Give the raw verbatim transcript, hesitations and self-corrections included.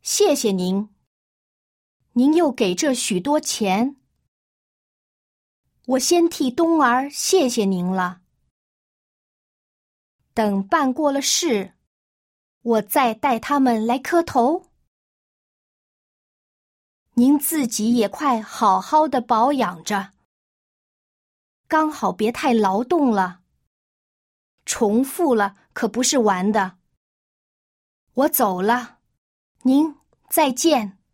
谢谢您。您又给这许多钱，我先替冬儿谢谢您了。等办过了事，我再带他们来磕头。您自己也快好好的保养着，刚好别太劳动了，重复了可不是玩的。我走了，您再见。